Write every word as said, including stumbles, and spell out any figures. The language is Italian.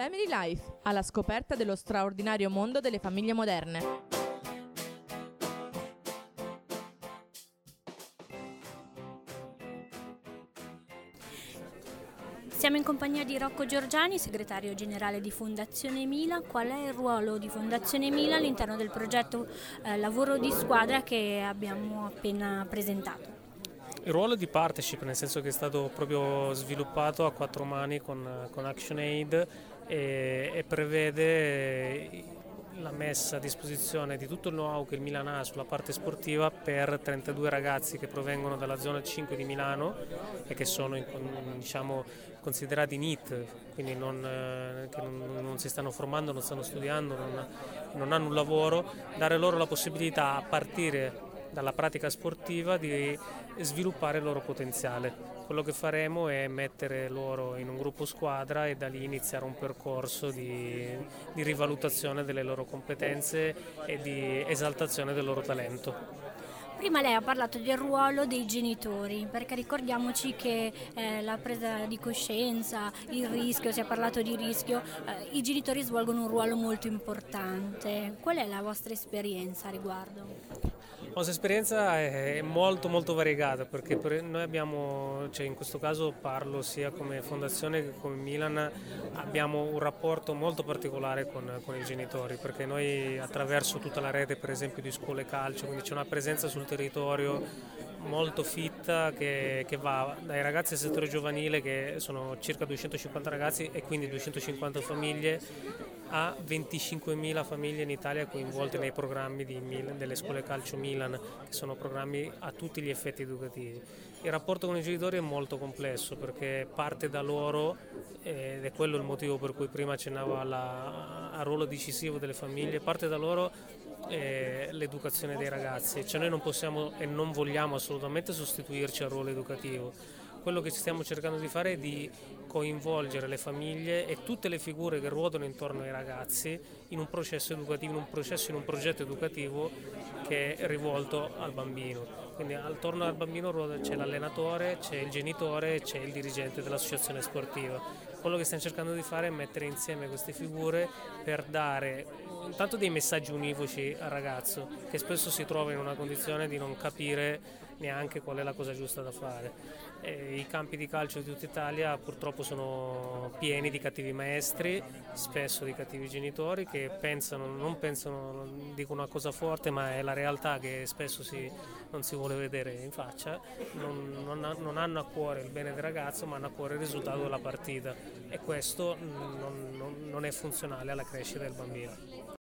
Family Life, alla scoperta dello straordinario mondo delle famiglie moderne. Siamo in compagnia di Rocco Giorgiani, segretario generale di Fondazione Mila. Qual è il ruolo di Fondazione Mila all'interno del progetto eh, Lavoro di Squadra che abbiamo appena presentato? Il ruolo di partnership, nel senso che è stato proprio sviluppato a quattro mani con, con ActionAid e, e prevede la messa a disposizione di tutto il know-how che il Milan ha sulla parte sportiva per trentadue ragazzi che provengono dalla zona cinque di Milano e che sono in, diciamo, considerati N I T, quindi non, eh, che non, non si stanno formando, non stanno studiando, non, non hanno un lavoro, dare loro la possibilità a partire dalla pratica sportiva di sviluppare il loro potenziale. Quello che faremo è mettere loro in un gruppo squadra e da lì iniziare un percorso di, di rivalutazione delle loro competenze e di esaltazione del loro talento. Prima lei ha parlato del ruolo dei genitori, perché ricordiamoci che eh, la presa di coscienza, il rischio, si è parlato di rischio, eh, i genitori svolgono un ruolo molto importante. Qual è la vostra esperienza a riguardo? La nostra esperienza è molto molto variegata, perché noi abbiamo, cioè in questo caso parlo sia come fondazione che come Milan, abbiamo un rapporto molto particolare con, con i genitori, perché noi attraverso tutta la rete per esempio di scuole calcio, quindi c'è una presenza sul territorio molto fitta che, che va dai ragazzi del settore giovanile, che sono circa duecentocinquanta ragazzi e quindi duecentocinquanta famiglie, a venticinquemila famiglie in Italia coinvolte nei programmi di Milan, delle scuole calcio Milan, che sono programmi a tutti gli effetti educativi. Il rapporto con i genitori è molto complesso perché parte da loro, ed è quello il motivo per cui prima accennavo alla, al ruolo decisivo delle famiglie, parte da loro eh, l'educazione dei ragazzi, cioè noi non possiamo e non vogliamo assolutamente sostituirci al ruolo educativo. Quello che stiamo cercando di fare è di coinvolgere le famiglie e tutte le figure che ruotano intorno ai ragazzi in un processo educativo, in un processo, in un progetto educativo che è rivolto al bambino. Quindi attorno al bambino c'è l'allenatore, c'è il genitore, c'è il dirigente dell'associazione sportiva. Quello che stiamo cercando di fare è mettere insieme queste figure per dare intanto dei messaggi univoci al ragazzo, che spesso si trova in una condizione di non capire neanche qual è la cosa giusta da fare. E i campi di calcio di tutta Italia purtroppo sono pieni di cattivi maestri, spesso di cattivi genitori che pensano, non pensano, dicono una cosa forte, ma è la realtà che spesso si, non si vuole vedere in faccia. Non, non, non hanno a cuore il bene del ragazzo, ma hanno a cuore il risultato della partita, e questo non, non, non è funzionale alla crescita del bambino.